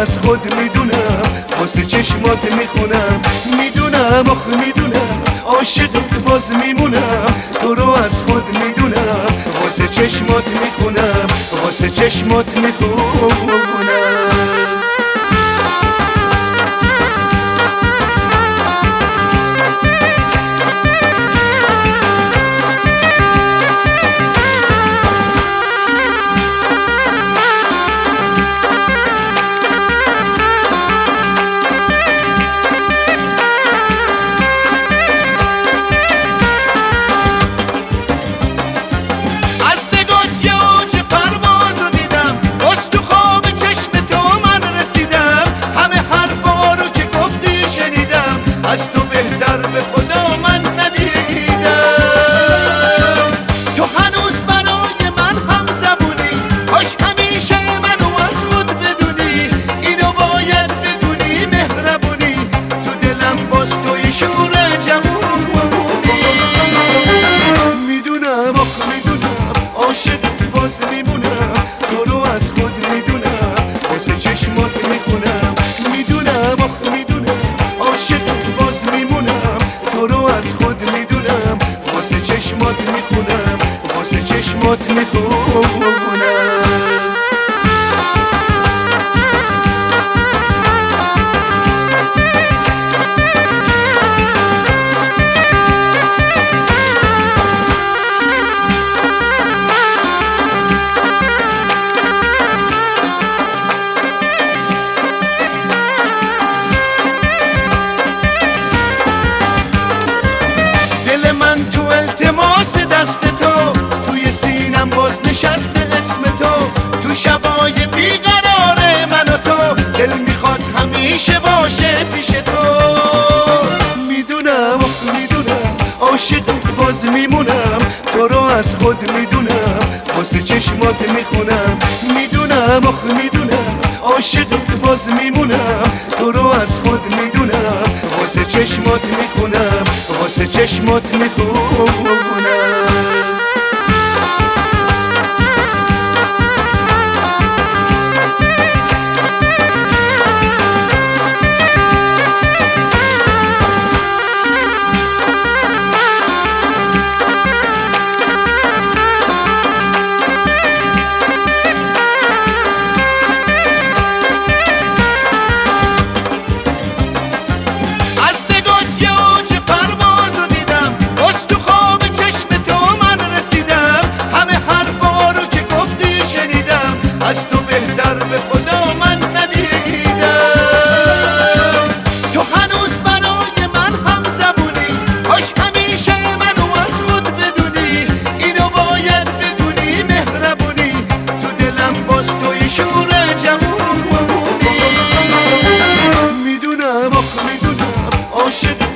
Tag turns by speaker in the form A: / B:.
A: از خود میدونم، واسه چشمات میخونم. میدونم آخ میدونم عاشقت باز میمونم. تو رو از خود میدونم، واسه چشمات میخونم، واسه چشمات میخونم. از تو بهتر به خدا من ندیدم. تو هنوز برای من هم زبونی، کاش همیشه منو از خود بدونی. اینو باید بدونی مهربونی، تو دلم باز توی شور جوونی. میدونم آخ میدونم عاشقت باز میمونم. تو رو از خود میدونم، واسه چشمات میخونم. میدونم آخ میدونم عاشقت باز میمونم. تو رو از خود میدونم، واسه چشمات میخونم، واسه چشمات میخونم. دست تو توی سینم باز نشسته اسم تو. تو شبای بیقرار من و تو، دل میخواد همیشه باشه پیش تو. میدونم آخ میدونم عاشقت باز میمونم. تو رو از خود میدونم، واسه چشمات میخونم. میدونم آخ میدونم عاشقت باز میمونم. تو رو از خود میدونم، واسه چشمات میخونم، واسه چشمات میخونم. از تو بهتر به خدا من ندیدم. تو هنوز برای من هم زبونی، کاش همیشه منو از خود بدونی. اینو باید بدونی مهربونی، تو دلم باز توی شور جوونی. میدونم آخ میدونم عاشق